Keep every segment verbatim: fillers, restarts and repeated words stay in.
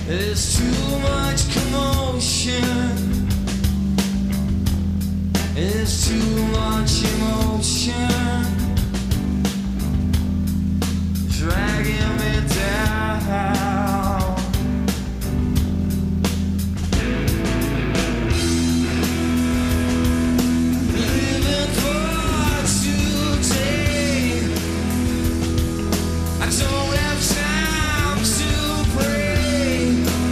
There's too much commotion. There's too much emotion dragging me down. Living for today. I don't have time to pray.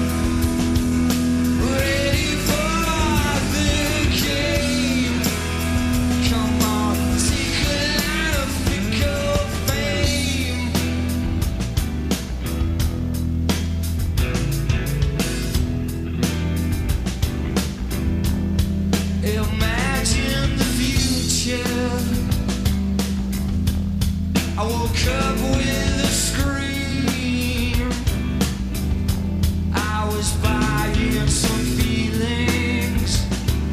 Ready for the game. Come on, take a line of fickle fame. Imagine the future. I woke up with a scream. I was buying some feelings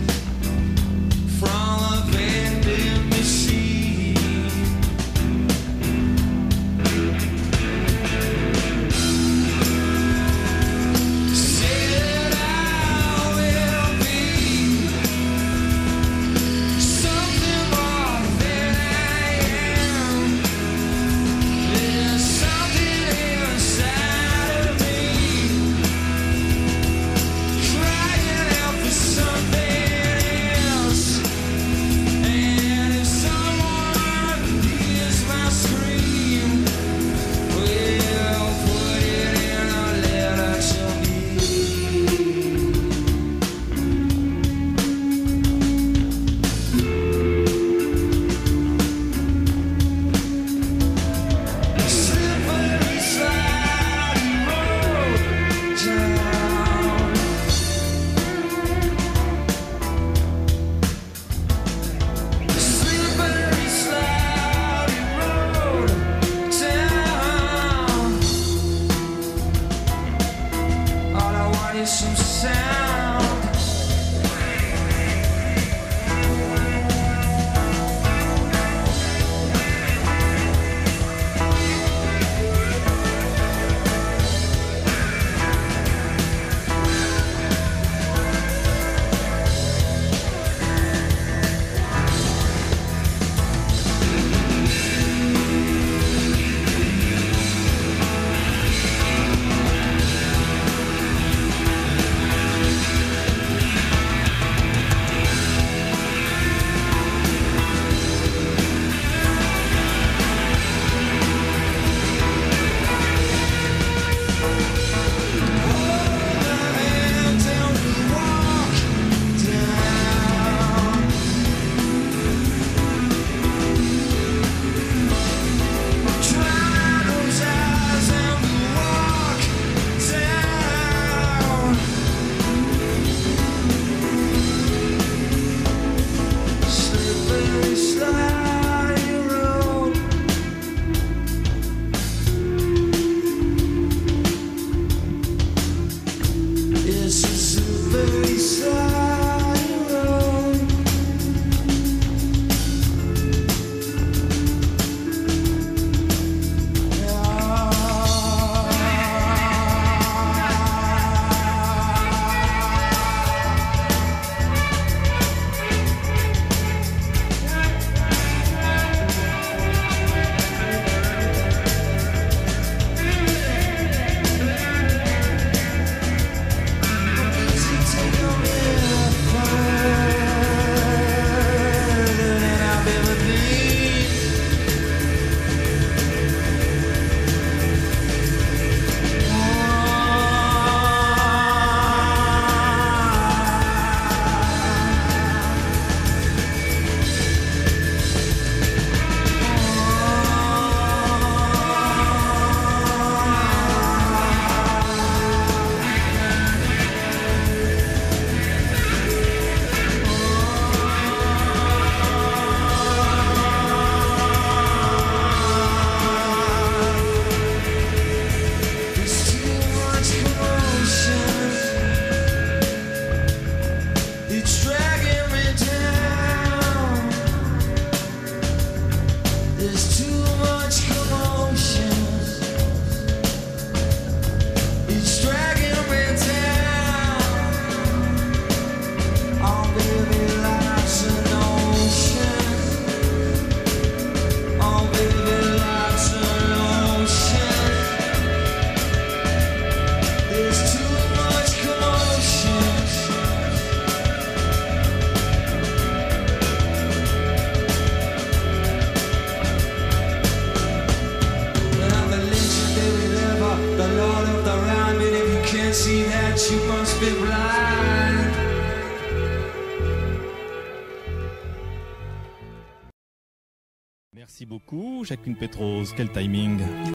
from a vending machine. Said I will be something more than I am. There's something inside of me crying out for something else. And if someone hears my scream, we'll put it in a letter to me. Slippery, slidey road down. Slippery, slidey road down. All I want is some sound. can't see that you must be blind. Merci beaucoup, Jacqueline Pétrose. Quel timing!